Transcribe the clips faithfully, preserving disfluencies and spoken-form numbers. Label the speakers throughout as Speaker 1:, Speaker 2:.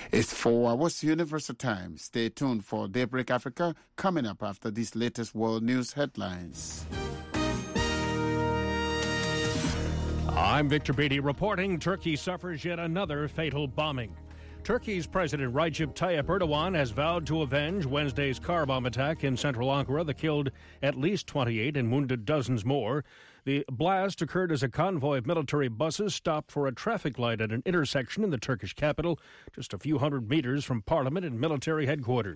Speaker 1: It's four hours Universal Time. Stay tuned for Daybreak Africa coming up after these latest world news headlines.
Speaker 2: I'm Victor Beatty reporting Turkey suffers yet another fatal bombing. Turkey's President Recep Tayyip Erdogan has vowed to avenge Wednesday's car bomb attack in central Ankara that killed at least twenty-eight and wounded dozens more. The blast occurred as a convoy of military buses stopped for a traffic light at an intersection in the Turkish capital, just a few hundred meters from parliament and military headquarters.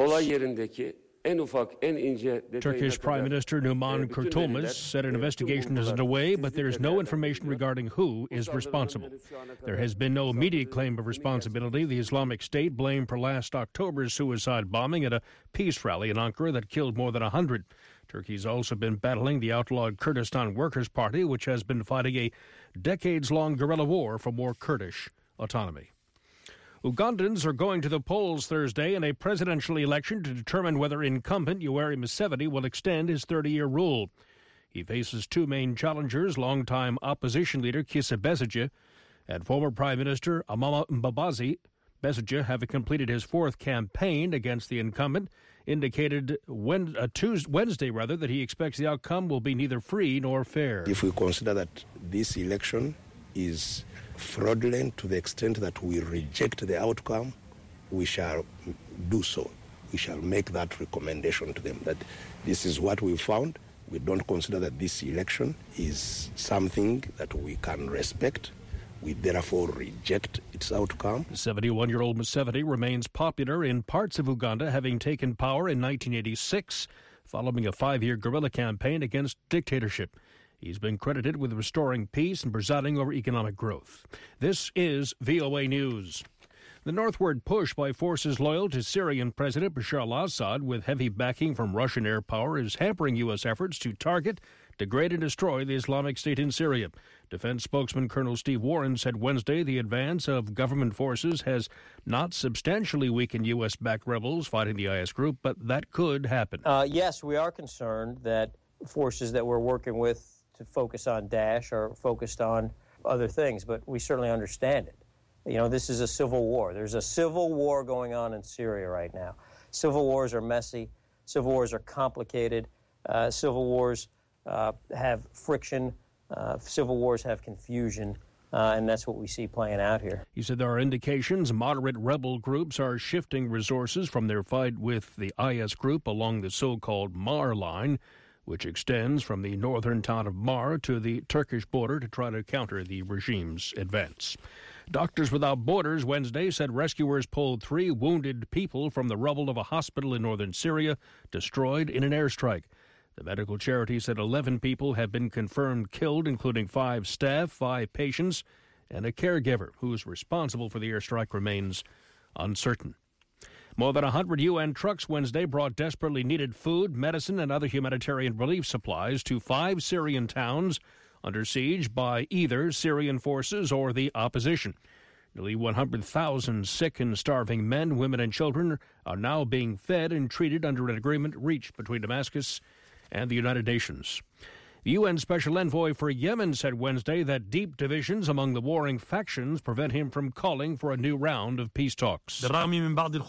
Speaker 2: Turkish Prime Minister Numan Kurtulmuş said an investigation is underway, but there is no information regarding who is responsible. There has been no immediate claim of responsibility. The Islamic State blamed for last October's suicide bombing at a peace rally in Ankara that killed more than one hundred. Turkey's also been battling the outlawed Kurdistan Workers' Party, which has been fighting a decades-long guerrilla war for more Kurdish autonomy. Ugandans are going to the polls Thursday in a presidential election to determine whether incumbent Yoweri Museveni will extend his thirty-year rule. He faces two main challengers, longtime opposition leader Kizza Besigye and former Prime Minister Amama Mbabazi. Besigye, having completed his fourth campaign against the incumbent, indicated when, uh, Tuesday, Wednesday rather, that he expects the outcome will be neither free nor fair.
Speaker 3: If we consider that this election is fraudulent to the extent that we reject the outcome, we shall do so. We shall make that recommendation to them that this is what we found. We don't consider that this election is something that we can respect. We therefore reject its outcome.
Speaker 2: seventy-one-year-old Museveni remains popular in parts of Uganda, having taken power in nineteen eighty-six following a five-year guerrilla campaign against dictatorship. He's been credited with restoring peace and presiding over economic growth. This is V O A News. The northward push by forces loyal to Syrian President Bashar al-Assad with heavy backing from Russian air power is hampering U S efforts to target, degrade and destroy the Islamic State in Syria. Defense spokesman Colonel Steve Warren said Wednesday the advance of government forces has not substantially weakened U S-backed rebels fighting the I S group, but that could happen.
Speaker 4: Uh, yes, we are concerned that forces that we're working with to focus on Daesh are focused on other things, but we certainly understand it. You know, this is a civil war. There's a civil war going on in Syria right now. Civil wars are messy. Civil wars are complicated. Uh, civil wars uh, have friction. Uh, civil wars have confusion. Uh, and that's what we see playing out here.
Speaker 2: He said there are indications moderate rebel groups are shifting resources from their fight with the I S group along the so-called Mar line, which extends from the northern town of Mar to the Turkish border to try to counter the regime's advance. Doctors Without Borders Wednesday said rescuers pulled three wounded people from the rubble of a hospital in northern Syria, destroyed in an airstrike. The medical charity said eleven people have been confirmed killed, including five staff, five patients, and a caregiver who's responsible for the airstrike remains uncertain. More than one hundred U N trucks Wednesday brought desperately needed food, medicine, and other humanitarian relief supplies to five Syrian towns under siege by either Syrian forces or the opposition. Nearly one hundred thousand sick and starving men, women, and children are now being fed and treated under an agreement reached between Damascus and the United Nations. The U N Special Envoy for Yemen said Wednesday that deep divisions among the warring factions prevent him from calling for a new round of peace talks. Ismail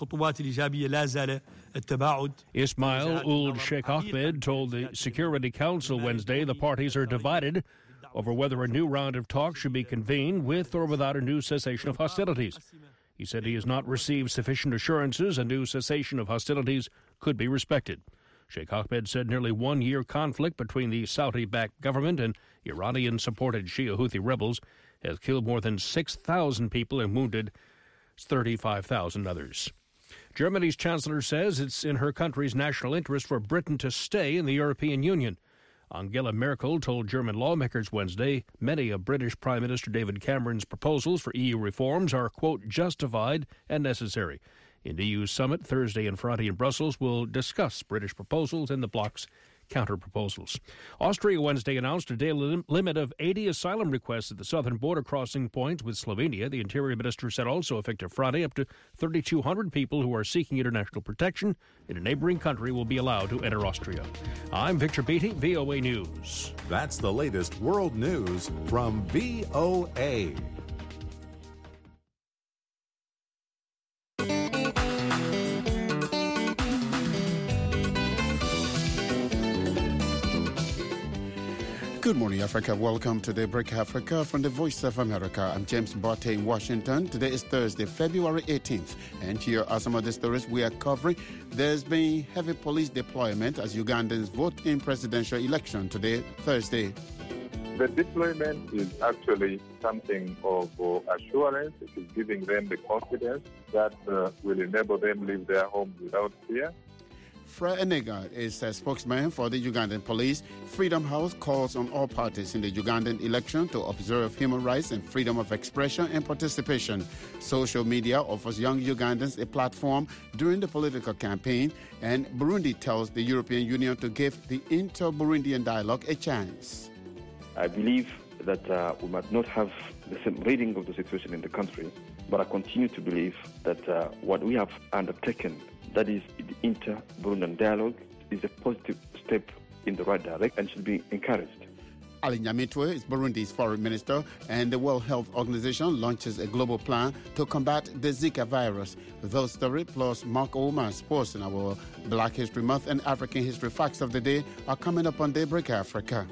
Speaker 2: Ould Sheikh Ahmed told the Security Council Wednesday the parties are divided over whether a new round of talks should be convened with or without a new cessation of hostilities. He said he has not received sufficient assurances a new cessation of hostilities could be respected. Sheikh Ahmed said nearly one-year conflict between the Saudi-backed government and Iranian-supported Shia Houthi rebels has killed more than six thousand people and wounded thirty-five thousand others. Germany's chancellor says it's in her country's national interest for Britain to stay in the European Union. Angela Merkel told German lawmakers Wednesday many of British Prime Minister David Cameron's proposals for E U reforms are, quote, justified and necessary. An E U summit Thursday and Friday in Brussels will discuss British proposals and the bloc's counter-proposals. Austria Wednesday announced a daily lim- limit of eighty asylum requests at the southern border crossing points with Slovenia. The Interior Minister said also effective Friday up to thirty-two hundred people who are seeking international protection in a neighboring country will be allowed to enter Austria. I'm Victor Beatty, V O A News.
Speaker 5: That's the latest world news from V O A.
Speaker 1: Good morning, Africa. Welcome to Daybreak Africa from the Voice of America. I'm James Botte in Washington. Today is Thursday, February eighteenth. And here are some of the stories we are covering. There's been heavy police deployment as Ugandans vote in presidential election today, Thursday.
Speaker 6: The deployment is actually something of uh, assurance. It is giving them the confidence that uh, will enable them leave their homes without fear.
Speaker 1: Fred Enega is a spokesman for the Ugandan police. Freedom House calls on all parties in the Ugandan election to observe human rights and freedom of expression and participation. Social media offers young Ugandans a platform during the political campaign, and Burundi tells the European Union to give the inter-Burundian dialogue a chance.
Speaker 7: I believe that uh, we must not have the same reading of the situation in the country, but I continue to believe that uh, what we have undertaken, that is the inter-Burundian dialogue, is a positive step in the right direction and should be encouraged.
Speaker 1: Ali Nyamitwe is Burundi's foreign minister, and the World Health Organization launches a global plan to combat the Zika virus. Those stories plus Mark Oman sports in our Black History Month and African History Facts of the Day are coming up on Daybreak Africa.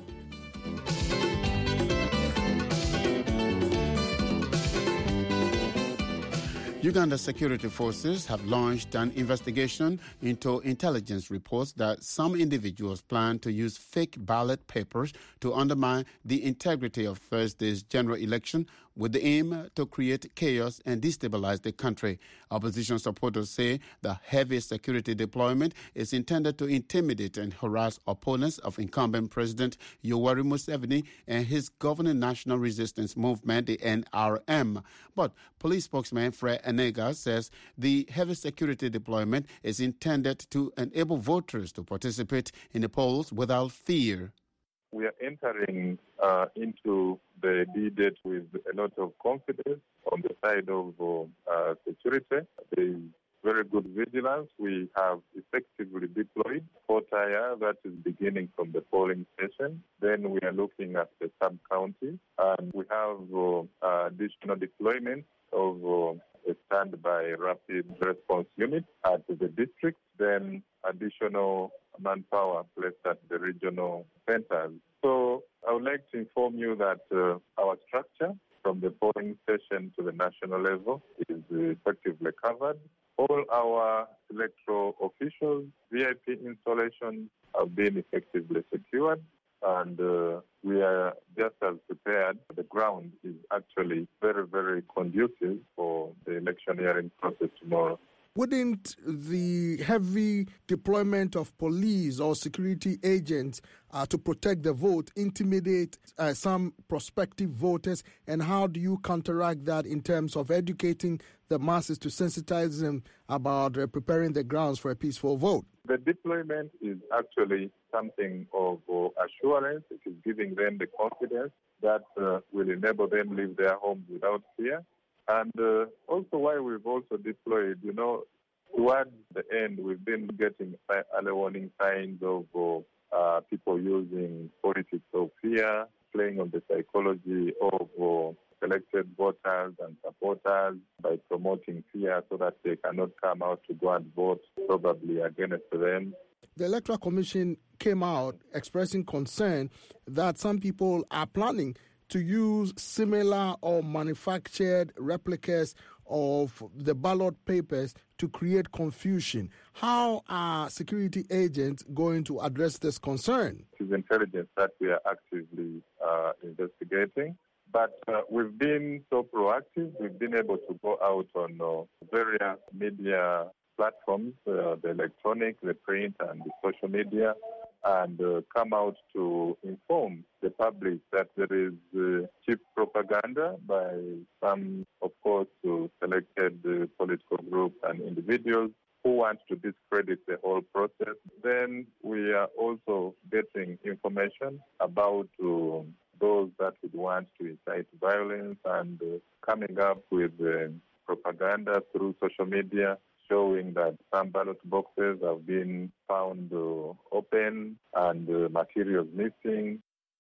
Speaker 1: Uganda security forces have launched an investigation into intelligence reports that some individuals plan to use fake ballot papers to undermine the integrity of Thursday's general election with the aim to create chaos and destabilize the country. Opposition supporters say the heavy security deployment is intended to intimidate and harass opponents of incumbent President Yoweri Museveni and his governing National Resistance Movement, the N R M. But police spokesman Fred Enega says the heavy security deployment is intended to enable voters to participate in the polls without fear.
Speaker 6: We are entering uh, into the D-Date with a lot of confidence on the side of uh, security. There is very good vigilance. We have effectively deployed four tier that is beginning from the polling station. Then we are looking at the sub-county, and we have uh, additional deployment of uh, a standby rapid response unit at the district, then additional manpower placed at the regional centers. So I would like to inform you that uh, our structure from the polling station to the national level is effectively covered. All our electoral officials, V I P installations have been effectively secured, and uh, we are just as prepared. The ground is actually very, very conducive for the electioneering process tomorrow.
Speaker 8: Wouldn't the heavy deployment of police or security agents uh, to protect the vote intimidate uh, some prospective voters? And how do you counteract that in terms of educating the masses to sensitize them about uh, preparing the grounds for a peaceful vote?
Speaker 6: The deployment is actually something of uh, assurance. It is giving them the confidence that uh, will enable them leave their homes without fear. And uh, also why we've also deployed, you know, towards the end, we've been getting early warning signs of uh, people using politics of fear, playing on the psychology of uh, selected voters and supporters by promoting fear so that they cannot come out to go and vote probably against them.
Speaker 8: The Electoral Commission came out expressing concern that some people are planning to use similar or manufactured replicas of the ballot papers to create confusion. How are security agents going to address this concern?
Speaker 6: It is intelligence that we are actively uh, investigating. But uh, we've been so proactive. We've been able to go out on uh, various media platforms, uh, the electronic, the print, and the social media, and uh, come out to inform the public that there is uh, cheap propaganda by some, of course, uh, selected uh, political groups and individuals who want to discredit the whole process. Then we are also getting information about uh, those that would want to incite violence and uh, coming up with uh, propaganda through social media, showing that some ballot boxes have been found uh, open and uh, materials missing.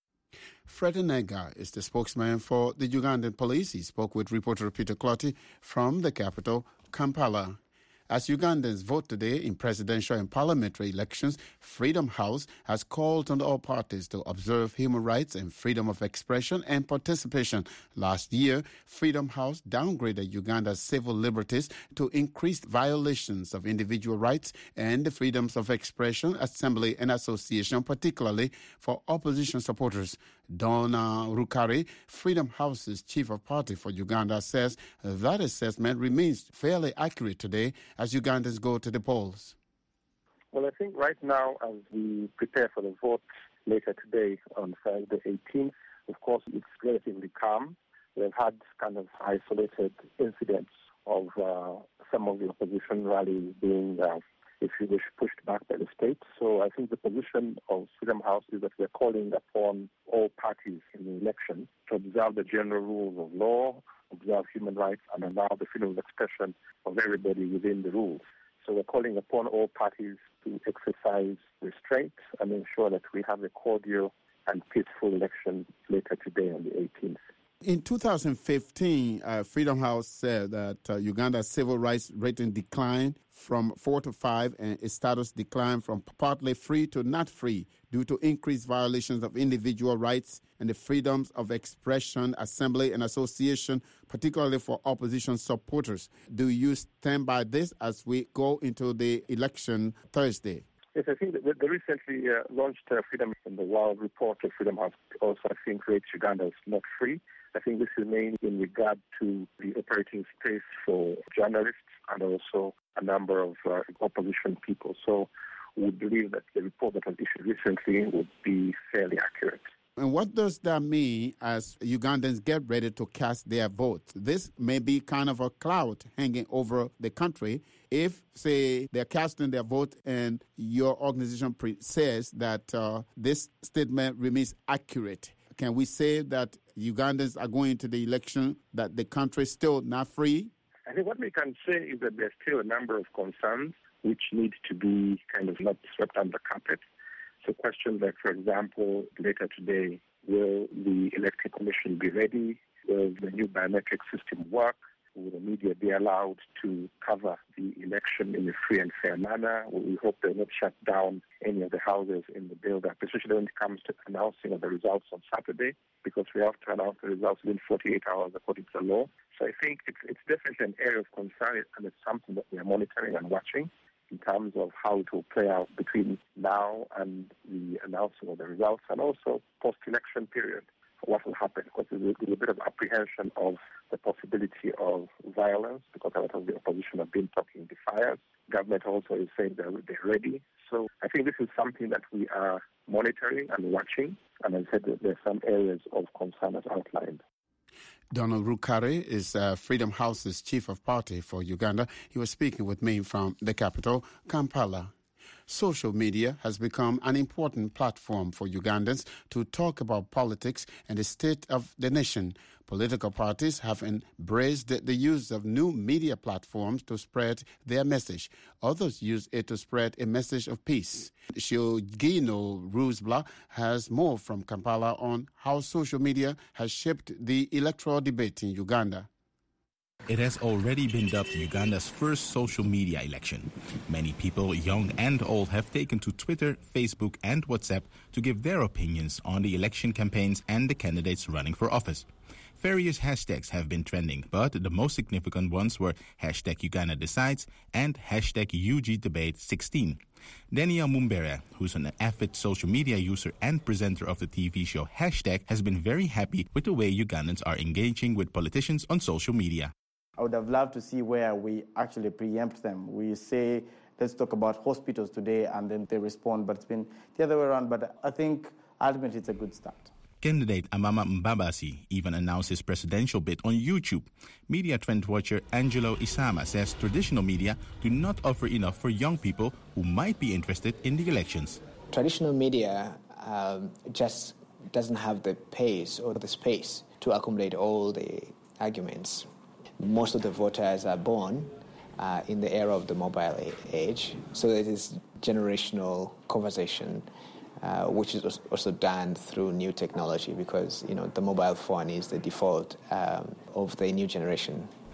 Speaker 1: Fred Enega is the spokesman for the Ugandan police. He spoke with reporter Peter Clotty from the capital, Kampala. As Ugandans vote today in presidential and parliamentary elections, Freedom House has called on all parties to observe human rights and freedom of expression and participation. Last year, Freedom House downgraded Uganda's civil liberties to increased violations of individual rights and the freedoms of expression, assembly, and association, particularly for opposition supporters. Donna Rukari, Freedom House's chief of party for Uganda, says that assessment remains fairly accurate today as Ugandans go to the polls.
Speaker 9: Well, I think right now, as we prepare for the vote later today on Friday the eighteenth, of course, it's relatively calm. We've had kind of isolated incidents of uh, some of the opposition rallies being, uh, if you wish, pushed back by the state. So I think the position of Freedom House is that we're calling upon all parties in the election to observe the general rules of law, observe human rights, and allow the freedom of expression of everybody within the rules. So we're calling upon all parties to exercise restraint and ensure that we have a cordial and peaceful election later today on the eighteenth.
Speaker 1: In two thousand fifteen, uh, Freedom House said that uh, Uganda's civil rights rating declined from four to five and its status declined from partly free to not free due to increased violations of individual rights and the freedoms of expression, assembly, and association, particularly for opposition supporters. Do you stand by this as we go into the election Thursday?
Speaker 9: Yes, I think that the recently uh, launched uh, Freedom in the World report of Freedom House also, I think, rates Uganda as not free. I think this is mainly in regard to the operating space for journalists and also a number of uh, opposition people. So we believe that the report that was issued recently would be fairly accurate.
Speaker 1: And what does that mean as Ugandans get ready to cast their votes? This may be kind of a cloud hanging over the country if, say, they're casting their vote and your organization pre- says that uh, this statement remains accurate. Can we say that Ugandans are going to the election, that the country is still not free?
Speaker 9: I think what we can say is that there's still a number of concerns which need to be kind of not swept under the carpet. So questions like, for example, later today, will the Electoral Commission be ready? Will the new biometric system work? Will the media be allowed to cover the election in a free and fair manner? We hope they will not shut down any of the houses in the build-up, especially when it comes to announcing of the results on Saturday, because we have to announce the results within forty-eight hours according to the law. So I think it's, it's definitely an area of concern, and it's something that we are monitoring and watching in terms of how it will play out between now and the announcing of the results, and also post-election period, what will happen, because there's a, a bit of apprehension of the possibility of violence, because a lot of the opposition have been talking defiance. Government also is saying they're, they're ready. So I think this is something that we are monitoring and watching, and as I said, there are some areas of concern as outlined.
Speaker 1: Donald Rukari is uh, Freedom House's chief of party for Uganda. He was speaking with me from the capital, Kampala. Social media has become an important platform for Ugandans to talk about politics and the state of the nation. Political parties have embraced the use of new media platforms to spread their message. Others use it to spread a message of peace. Shiogino Rusbla has more from Kampala on how social media has shaped the electoral debate in Uganda.
Speaker 10: It has already been dubbed Uganda's first social media election. Many people, young and old, have taken to Twitter, Facebook and WhatsApp to give their opinions on the election campaigns and the candidates running for office. Various hashtags have been trending, but the most significant ones were hashtag Uganda Decides and hashtag U G Debate sixteen. Daniel Mumbere, who's an avid social media user and presenter of the T V show Hashtag, has been very happy with the way Ugandans are engaging with politicians on social media.
Speaker 11: I would have loved to see where we actually preempt them. We say, let's talk about hospitals today, and then they respond, but it's been the other way around. But I think ultimately it's a good start.
Speaker 10: Candidate Amama Mbabasi even announced his presidential bid on YouTube. Media trend watcher Angelo Isama says traditional media do not offer enough for young people who might be interested in the elections.
Speaker 12: Traditional media um, just doesn't have the pace or the space to accommodate all the arguments. Most of the voters are born uh, in the era of the mobile age, so it is generational conversation, uh, which is also done through new technology, because you know the mobile phone is the default um, of the new generation.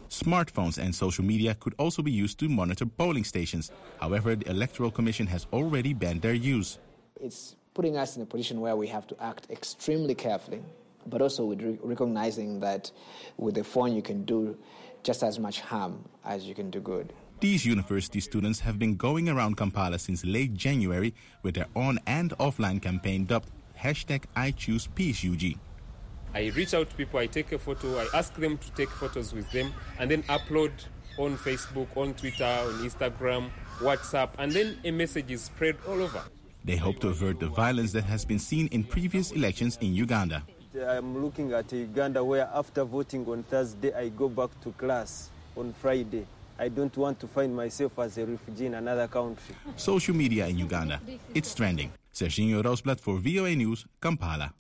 Speaker 10: Smartphones and social media could also be used to monitor polling stations. However, the Electoral Commission has already banned their use.
Speaker 12: It's putting us in a position where we have to act extremely carefully, but also with re- recognizing that with the phone you can do just as much harm as you can do good.
Speaker 10: These university students have been going around Kampala since late January with their on and offline campaign dubbed hashtag I Choose Peace U G.
Speaker 13: I reach out to people, I take a photo, I ask them to take photos with them and then upload on Facebook, on Twitter, on Instagram, WhatsApp, and then a message is spread all over.
Speaker 10: They hope to avert the violence that has been seen in previous elections in Uganda.
Speaker 14: I'm looking at Uganda where after voting on Thursday, I go back to class on Friday. I don't want to find myself as a refugee in another country.
Speaker 10: Social media in Uganda. It's trending. Serginho Roosblad for V O A News, Kampala.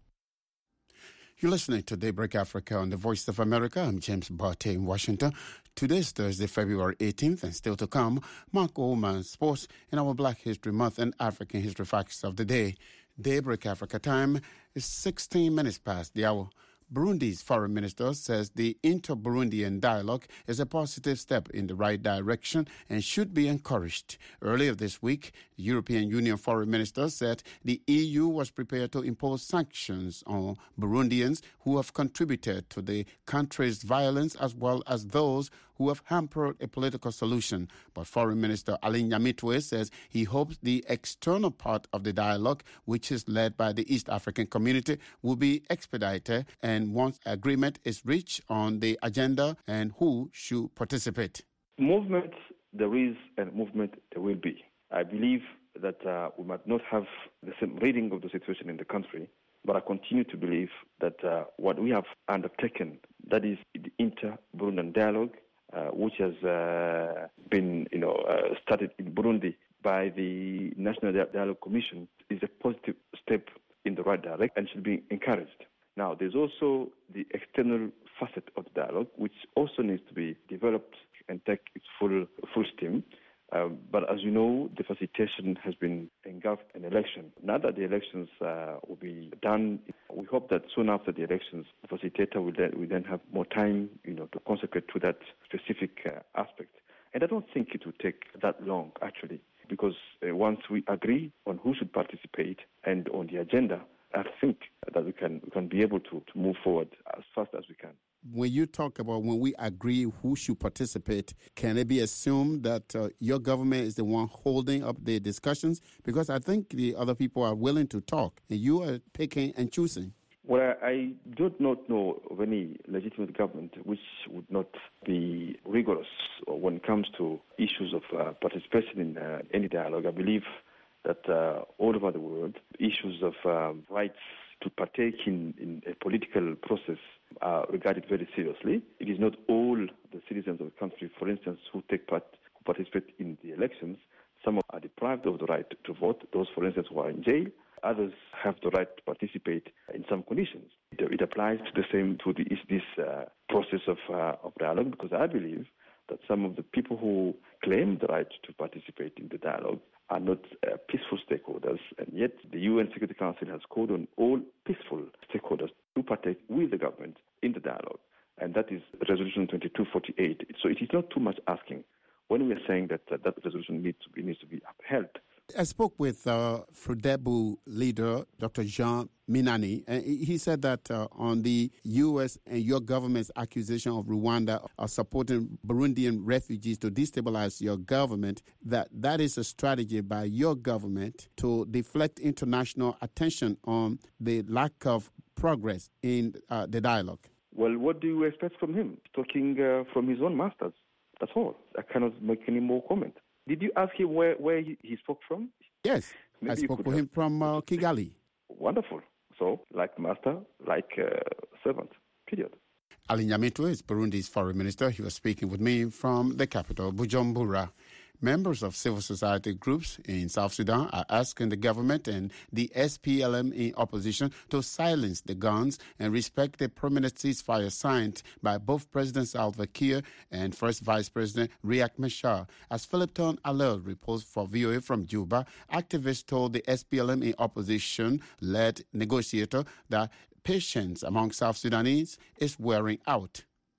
Speaker 1: You're listening to Daybreak Africa on the Voice of America. I'm James Barté in Washington. Today's Thursday, February eighteenth, and still to come, Mark Oman Sports in our Black History Month and African History Facts of the Day. Daybreak Africa time is sixteen minutes past the hour. Burundi's foreign minister says the inter-Burundian dialogue is a positive step in the right direction and should be encouraged. Earlier this week, the European Union foreign minister said the E U was prepared to impose sanctions on Burundians who have contributed to the country's violence as well as those who have hampered a political solution. But Foreign Minister Alain Nyamitwe says he hopes the external part of the dialogue, which is led by the East African Community, will be expedited and once agreement is reached on the agenda and who should participate.
Speaker 7: Movement there is and movement there will be. I believe that uh, we might not have the same reading of the situation in the country, but I continue to believe that uh, what we have undertaken, that is the inter-Burundian dialogue, Uh, which has uh, been, you know, uh, started in Burundi by the National Dialogue Commission, is a positive step in the right direction and should be encouraged. Now, there's also the external facet of the dialogue, which also needs to be developed and take its full full steam. Um, but as you know, the facilitation has been engulfed in election. Now that the elections uh, will be done, we hope that soon after the elections, the facilitator will then, will then have more time, you know, to consecrate to that specific uh, aspect. And I don't think it will take that long, actually, because uh, once we agree on who should participate and on the agenda, I think that we can we can be able to, to move forward as fast as we can.
Speaker 1: When you talk about when we agree who should participate, can it be assumed that uh, your government is the one holding up the discussions? Because I think the other people are willing to talk, and you are picking and choosing.
Speaker 7: Well, I do not know of any legitimate government which would not be rigorous when it comes to issues of uh, participation in uh, any dialogue. I believe that uh, all over the world, issues of um, rights to partake in, in a political process are regarded very seriously. It is not all the citizens of the country, for instance, who take part, who participate in the elections. Some are deprived of the right to vote, those, for instance, who are in jail. Others have the right to participate in some conditions. It, it applies to the same to the, this uh, process of, uh, of dialogue, because I believe that some of the people who claim the right to participate in the dialogue are not uh, peaceful stakeholders, and yet the U N Security Council has called on all peaceful stakeholders to partake with the government in the dialogue, and that is Resolution twenty-two forty-eight. So it is not too much asking when we are saying that uh, that resolution needs to be, needs to be upheld.
Speaker 1: I spoke with uh, Frodebu leader, Doctor Jean Minani, and he said that uh, on the U S and your government's accusation of Rwanda of supporting Burundian refugees to destabilize your government, that that is a strategy by your government to deflect international attention on the lack of progress in uh, the dialogue.
Speaker 7: Well, what do you expect from him? Talking uh, from his own masters. That's all. I cannot make any more comment. Did you ask him where, where he, he spoke from?
Speaker 1: Yes, Maybe I spoke with him from uh, Kigali.
Speaker 7: Wonderful. So, like master, like uh, servant, period.
Speaker 1: Alain Nyamitwe is Burundi's foreign minister. He was speaking with me from the capital, Bujumbura. Members of civil society groups in South Sudan are asking the government and the S P L M in opposition to silence the guns and respect the permanent ceasefire signed by both President Salva Kiir and First Vice President Riek Machar. As Philip Ton Alel reports for V O A from Juba, activists told the S P L M in opposition-led negotiator that patience among South Sudanese is wearing out.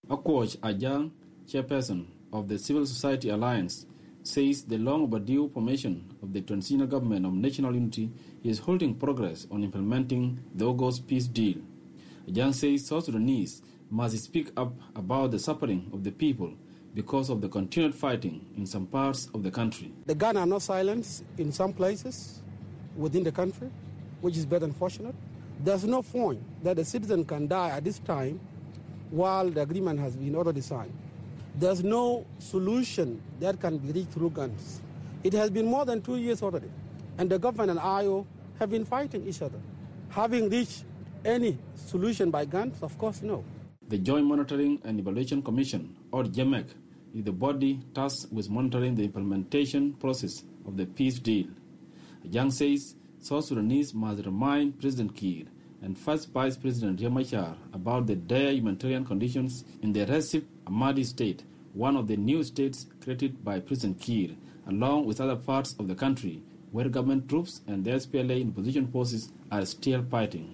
Speaker 15: Akwoj Ajang, chairperson of the Civil Society Alliance, says the long overdue formation of the Transitional Government of National Unity is holding progress on implementing the August peace deal. Ajang says South Sudanese must speak up about the suffering of the people because of the continued fighting in some parts of the country.
Speaker 16: The gun are not silenced in some places within the country, which is very unfortunate. There's no point that a citizen can die at this time while the agreement has been already signed. There's no solution that can be reached through guns. It has been more than two years already, and the government and I O have been fighting each other. Having reached any solution by guns? Of course, no.
Speaker 15: The Joint Monitoring and Evaluation Commission, or J M E C, is the body tasked with monitoring the implementation process of the peace deal. Ajang says South Sudanese must remind President Kiir and First Vice President Riek Machar about the dire humanitarian conditions in the Recep Amadi state, one of the new states created by President Kiir, along with other parts of the country where government troops and the S P L A opposition forces are still fighting.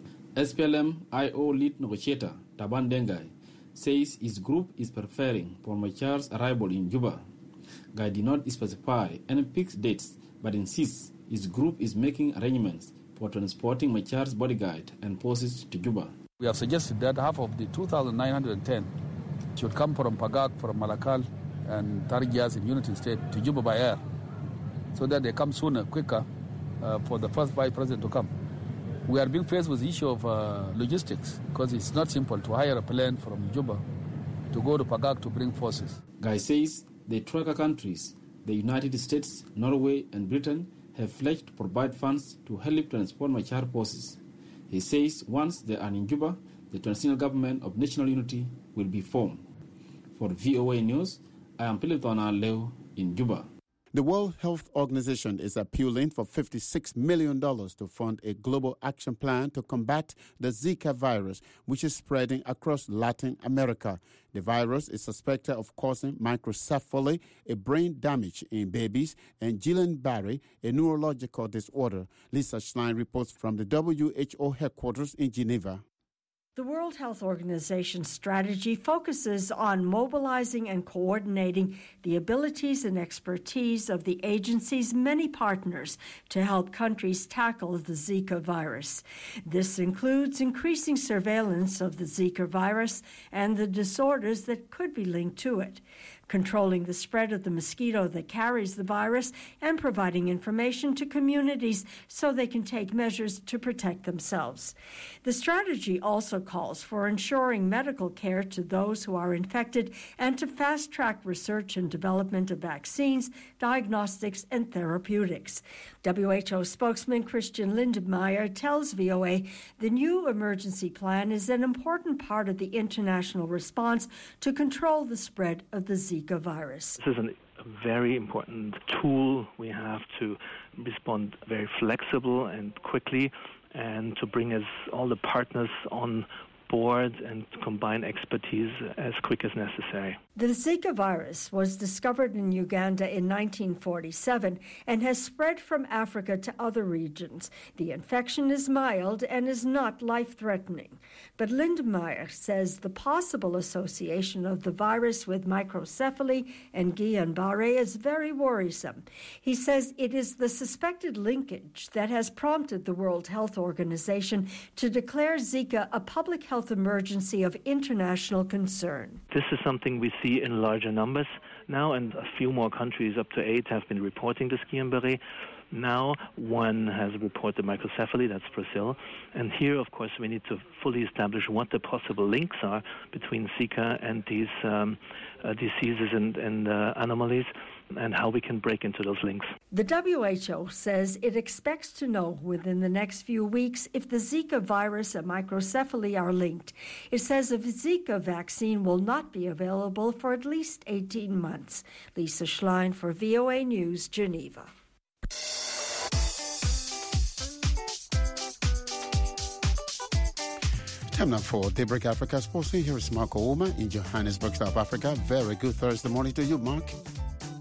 Speaker 15: S P L M I O lead negotiator Taban Dengai says his group is preparing for Machar's arrival in Juba. Guy did not specify any fixed dates, but insists his group is making arrangements for transporting Machar's bodyguard and forces to Juba.
Speaker 17: We have suggested that half of the two thousand nine hundred ten should come from Pagak, from Malakal, and Targias in Unity State to Juba by air, so that they come sooner, quicker, uh, for the first vice president to come. We are being faced with the issue of uh, logistics, because it's not simple to hire a plane from Juba to go to Pagak to bring forces.
Speaker 15: Guy says the tracker countries, the United States, Norway, and Britain, have pledged to provide funds to help transport Machar forces. He says once they are in Juba, the Transitional Government of National Unity will be formed. For V O A News, I am Philip Leo in Juba.
Speaker 1: The World Health Organization is appealing for fifty-six million dollars to fund a global action plan to combat the Zika virus, which is spreading across Latin America. The virus is suspected of causing microcephaly, a brain damage in babies, and Guillain-Barré, a neurological disorder. Lisa Schlein reports from the W H O headquarters in Geneva.
Speaker 18: The World Health Organization's strategy focuses on mobilizing and coordinating the abilities and expertise of the agency's many partners to help countries tackle the Zika virus. This includes increasing surveillance of the Zika virus and the disorders that could be linked to it, controlling the spread of the mosquito that carries the virus, and providing information to communities so they can take measures to protect themselves. The strategy also calls for ensuring medical care to those who are infected and to fast-track research and development of vaccines, diagnostics, and therapeutics. W H O spokesman Christian Lindmeier tells V O A the new emergency plan is an important part of the international response to control the spread of the Zika virus.
Speaker 19: This is an, a very important tool. We have to respond very flexible and quickly, and to bring us all the partners on board and to combine expertise as quick as necessary.
Speaker 18: The Zika virus was discovered in Uganda in nineteen forty-seven and has spread from Africa to other regions. The infection is mild and is not life-threatening. But Lindmeier says the possible association of the virus with microcephaly and Guillain-Barré is very worrisome. He says it is the suspected linkage that has prompted the World Health Organization to declare Zika a public health emergency of international concern.
Speaker 19: This is something we see in larger numbers now, and a few more countries, up to eight, have been reporting this Guillain-Barré. Now one has reported microcephaly, that's Brazil. And here, of course, we need to fully establish what the possible links are between Zika and these um, uh, diseases and, and uh, anomalies, and how we can break into those links.
Speaker 18: The W H O says it expects to know within the next few weeks if the Zika virus and microcephaly are linked. It says a Zika vaccine will not be available for at least eighteen months. Lisa Schlein for V O A News, Geneva.
Speaker 1: Time now for Daybreak Africa Sports. Here is Marco Oma in Johannesburg, South Africa. Very good Thursday morning to you, Mark.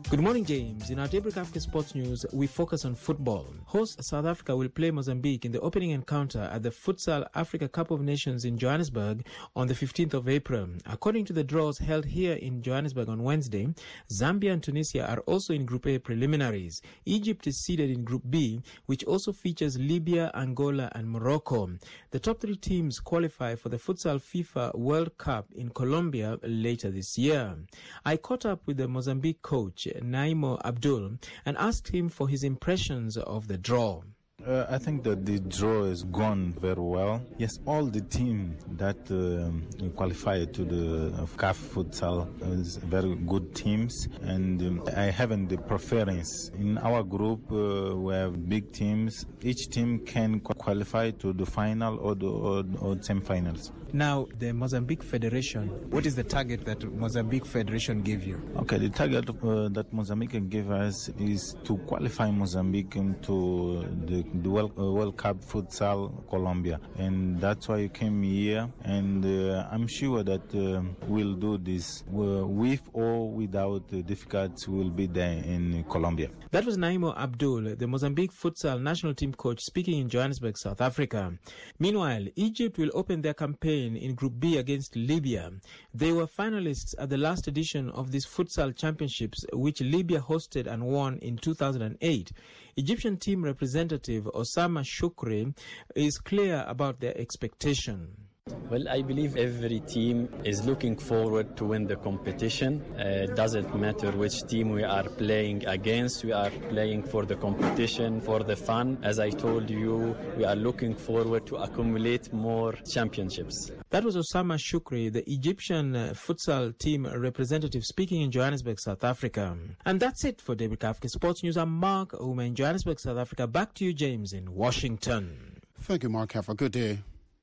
Speaker 20: Good morning, James. In our Daybreak Africa Sports News, we focus on football. Host South Africa will play Mozambique in the opening encounter at the Futsal Africa Cup of Nations in Johannesburg on the fifteenth of April. According to the draws held here in Johannesburg on Wednesday, Zambia and Tunisia are also in Group A preliminaries. Egypt is seeded in Group B, which also features Libya, Angola, and Morocco. The top three teams qualify for the Futsal FIFA World Cup in Colombia later this year. I caught up with the Mozambique coach, Naimo Abdul, and asked him for his impressions of the draw.
Speaker 21: Uh, I think that the draw has gone very well. Yes, all the teams that uh, qualified to the C A F Futsal is very good teams, and um, I haven't the preference. In our group, uh, we have big teams. Each team can qualify to the final or the or, or semi-finals.
Speaker 20: Now, the Mozambique Federation, what is the target that Mozambique Federation give you?
Speaker 21: Okay, the target uh, that Mozambique give us is to qualify Mozambique into the, the World, uh, World Cup Futsal Colombia. And that's why I came here, and uh, I'm sure that uh, we'll do this. Uh, with or without uh, difficulties, we'll be there in Colombia.
Speaker 20: That was Naimo Abdul, the Mozambique Futsal national team coach, speaking in Johannesburg, South Africa. Meanwhile, Egypt will open their campaign in Group B against Libya. They were finalists at the last edition of these futsal championships, which Libya hosted and won in two thousand eight. Egyptian team representative Osama Shukri is clear about their expectation.
Speaker 22: Well, I believe every team is looking forward to win the competition. Uh, it doesn't matter which team we are playing against. We are playing for the competition, for the fun. As I told you, we are looking forward to accumulate more championships.
Speaker 20: That was Osama Shukri, the Egyptian uh, futsal team representative, speaking in Johannesburg, South Africa. And that's it for Daybreak Africa Sports News. I'm Mark Uma in Johannesburg, South Africa. Back to you, James, in Washington.
Speaker 1: Thank you, Mark. Have a good day.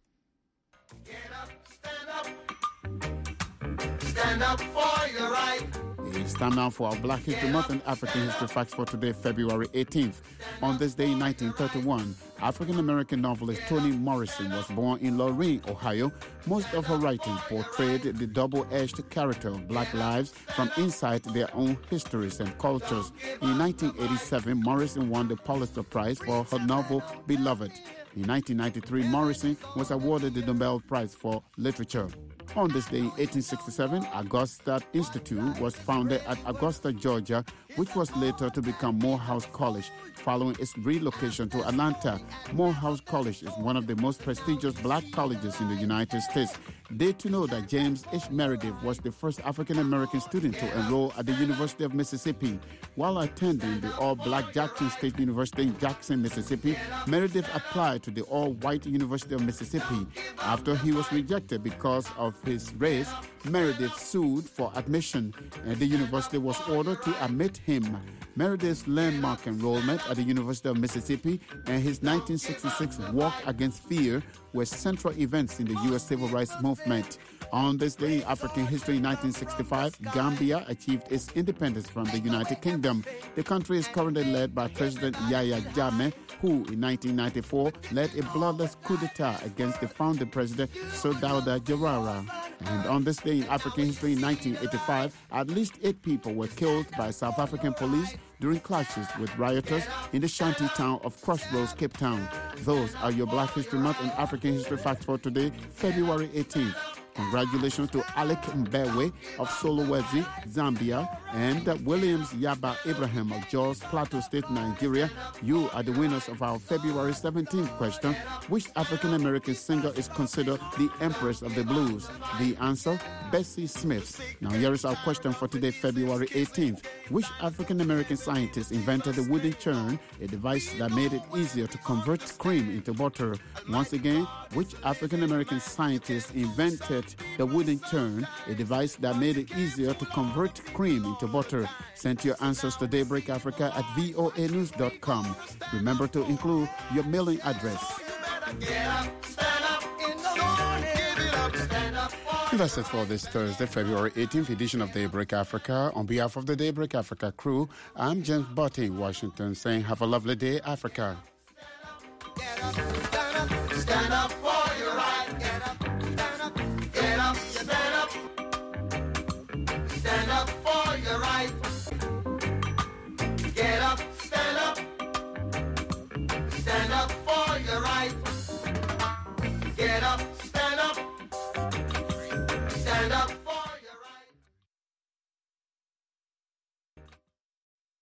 Speaker 1: Stand up for your right. It's time now for our Black History Month and African History Facts for today, February eighteenth. On this day in nineteen thirty-one, African-American novelist Toni Morrison was born in Lorain, Ohio. Most of her writings portrayed the double-edged character of black lives from inside their own histories and cultures. In nineteen eighty-seven, Morrison won the Pulitzer Prize for her novel Beloved. In nineteen ninety-three, Morrison was awarded the Nobel Prize for Literature. On this day in eighteen sixty-seven, Augusta Institute was founded at Augusta, Georgia, which was later to become Morehouse College following its relocation to Atlanta. Morehouse College is one of the most prestigious black colleges in the United States. Did to know that James H. Meredith was the first African-American student to enroll at the University of Mississippi. While attending the all-black Jackson State University in Jackson, Mississippi, Meredith applied to the all-white University of Mississippi. After he was rejected because of his race, Meredith sued for admission, and the university was ordered to admit him. Meredith's landmark enrollment at the University of Mississippi and his nineteen sixty-six Walk Against Fear were central events in the U S Civil Rights Movement. On this day in African history in nineteen sixty-five, Gambia achieved its independence from the United Kingdom. The country is currently led by President Yahya Jammeh, who in nineteen ninety-four led a bloodless coup d'etat against the founding president Sir Dawda Jawara. And on this day in African history in nineteen eighty-five, at least eight people were killed by South African police during clashes with rioters in the shanty town of Crossroads, Cape Town. Those are your Black History Month and African History Facts for today, February eighteenth. Congratulations to Alec Mbewe of Solowezi, Zambia, and Williams Yaba Abraham of Jos Plateau State, Nigeria. You are the winners of our February seventeenth question. Which African-American singer is considered the Empress of the Blues? The answer, Bessie Smith. Now here is our question for today, February eighteenth. Which African-American scientist invented the wooden churn, a device that made it easier to convert cream into butter? Once again, which African-American scientist invented the wooden churn, a device that made it easier to convert cream into butter? Send your answers to Daybreak Africa at V O A news dot com. Remember to include your mailing address. And that's it for this Thursday, February eighteenth edition of Daybreak Africa. On behalf of the Daybreak Africa crew, I'm James Botti in Washington saying have a lovely day, Africa.